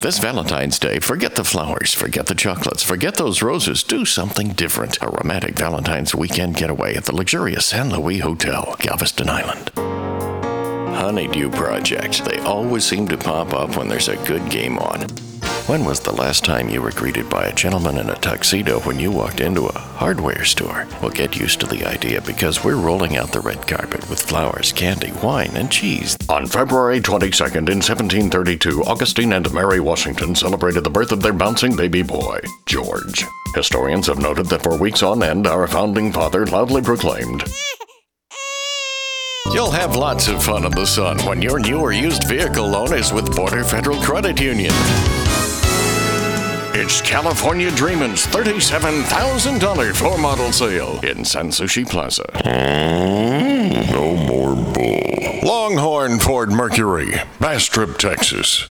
This Valentine's Day, forget the flowers, forget the chocolates, forget those roses. Do something different. A romantic Valentine's weekend getaway at the luxurious San Luis Hotel, Galveston Island. Honeydew projects. They always seem to pop up when there's a good game on. When was the last time you were greeted by a gentleman in a tuxedo when you walked into a hardware store? Well, get used to the idea because we're rolling out the red carpet with flowers, candy, wine, and cheese. On February 22nd in 1732, Augustine and Mary Washington celebrated the birth of their bouncing baby boy, George. Historians have noted that for weeks on end, our founding father loudly proclaimed, "You'll have lots of fun in the sun when your new or used vehicle loan is with Border Federal Credit Union." It's California Dreamin's $37,000 floor model sale in San Sushi Plaza. No more bull. Longhorn Ford Mercury, Bastrop, Texas.